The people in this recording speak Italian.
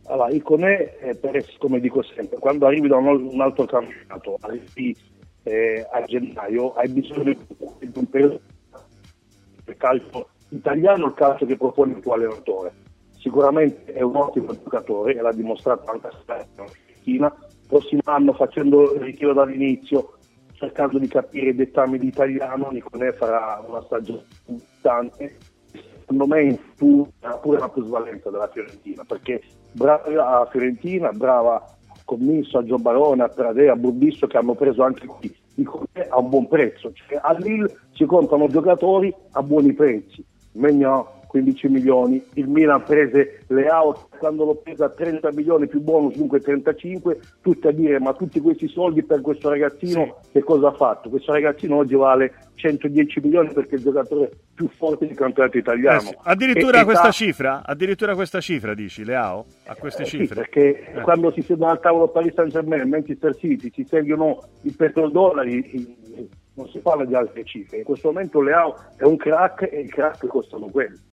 Allora, Iconè, come dico sempre, quando arrivi da un altro campionato, arrivi a gennaio, hai bisogno di un periodo del calcio italiano, il calcio che propone il tuo allenatore. Sicuramente è un ottimo giocatore e l'ha dimostrato anche a Argentina. Prossimo anno, facendo il ritiro dall'inizio, cercando di capire i dettami di italiano, Iconè farà una stagione importante. Secondo me in futuro ha pure la plusvalenza della Fiorentina, perché brava a Fiorentina, brava a Commisso, a Gio Barone, a Pradè, a Burbisso, che hanno preso anche qui a un buon prezzo. Cioè, a Lille si comprano giocatori a buoni prezzi. Megno 15 milioni, il Milan prese Leao quando lo presa 30 milioni più bonus, dunque 35, tutti a dire ma tutti questi soldi per questo ragazzino che cosa ha fatto? Questo ragazzino oggi vale 110 milioni perché è il giocatore più forte del campionato italiano. Sì. Addirittura questa cifra dici, Leao? A queste cifre? Sì, perché quando si siedono al tavolo Paris Saint-Germain, Manchester City, si seguono i petrodollari, non si parla di altre cifre. In questo momento Leao è un crack e i crack costano quelli.